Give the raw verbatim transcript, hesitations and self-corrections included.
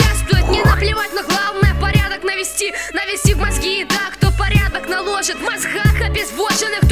участвует. Не наплевать, но главное порядок навести. Навести в мозги, да, кто порядок наложит в мозгах обезвоженных